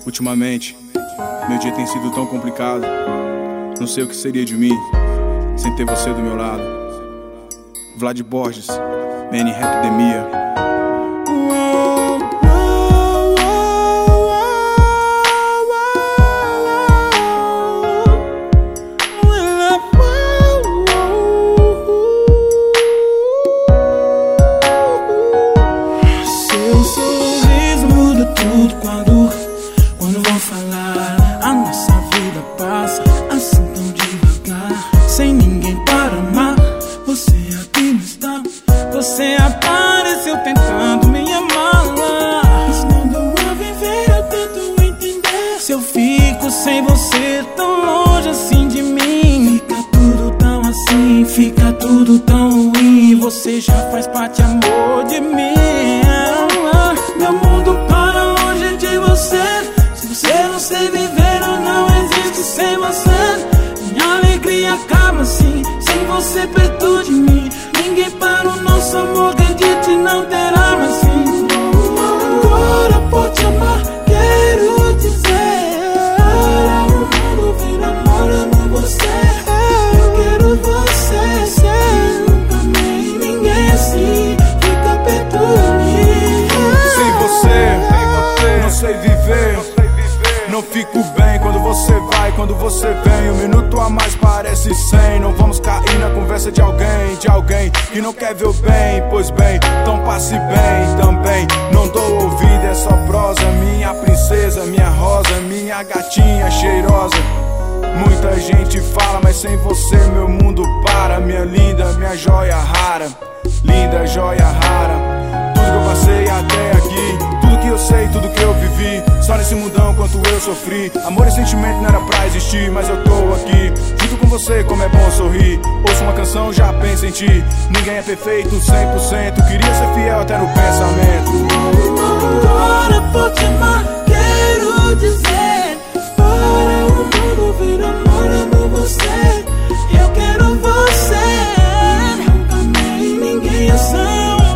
Ultimamente, meu dia tem sido tão complicado. Não sei o que seria de mim sem ter você do meu lado. Vlad Borges, Man Rapidemia. Seu sorriso muda tudo quando vou falar. A nossa vida passa assim tão devagar, sem ninguém para amar. Você aqui não está, você apareceu tentando me amar. Ensinando a viver, eu tento entender. Se eu fico sem você tão longe assim de mim, fica tudo tão assim, fica tudo tão ruim. Você já faz parte, amor, de mim. Meu mundo para longe de você. Se você não sei viver, eu não existo sem você. Minha alegria acaba assim, sem você perto de mim. Ninguém para o nosso amor, acredite, não terá mais fim. Agora por te amar, quero dizer, para o mundo vir amor, amo você. Eu quero você, sei, nunca amei ninguém assim. Fica perto de mim. Sem você, não sei viver. Não fico bem quando você vai, quando você vem. Um minuto a mais parece 100. Não vamos cair na conversa de alguém que não quer ver o bem. Pois bem, então passe bem também. Não dou ouvido, é só prosa. Minha princesa, minha rosa, minha gatinha cheirosa. Muita gente fala, mas sem você meu mundo para. Minha linda, minha joia rara, linda joia rara. Tudo que eu passei até aqui, tudo que eu sei, tudo que eu vivi, só nesse mundão quanto eu sofri. Amor e sentimento não era pra existir, mas eu tô aqui, junto com você, como é bom sorrir. Ouço uma canção, já penso em ti. Ninguém é perfeito 100%, queria ser fiel até no pensamento. Agora por te amar, quero dizer, para o mundo vir amor, amo você. Eu quero você, nunca amei ninguém assim.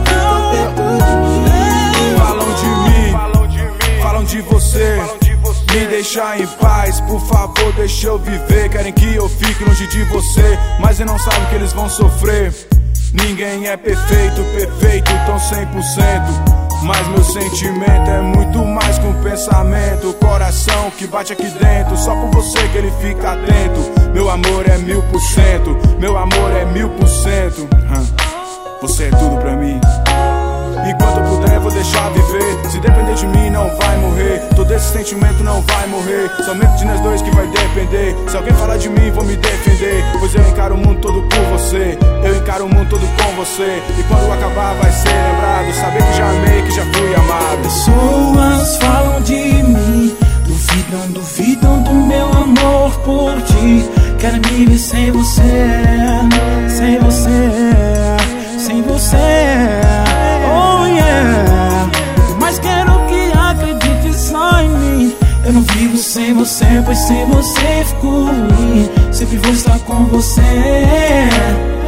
Falam de você, me deixa em paz, por favor, deixa eu viver. Querem que eu fique longe de você, mas eles não sabem que eles vão sofrer. Ninguém é perfeito, então 100%. Mas meu sentimento é muito mais que um pensamento. O coração que bate aqui dentro, só por você que ele fica atento. Meu amor é 1000%, meu amor é 1000%. Você é tudo pra mim. Enquanto eu puder, vou deixar viver. Se depender de mim, não vai morrer. Todo esse sentimento não vai morrer. Somente de nós dois que vai depender. Se alguém falar de mim, vou me defender. Pois eu encaro o mundo todo por você. Eu encaro o mundo todo com você. E quando acabar, vai ser lembrado. Saber que já amei, que já fui amado. Pessoas falam de mim, duvidam do meu amor por ti. Querem me ver sem você, sem você, sem você. Oh yeah, mas quero que acredite só em mim. Eu não vivo sem você, pois sem você fico ruim. Sempre vou estar com você.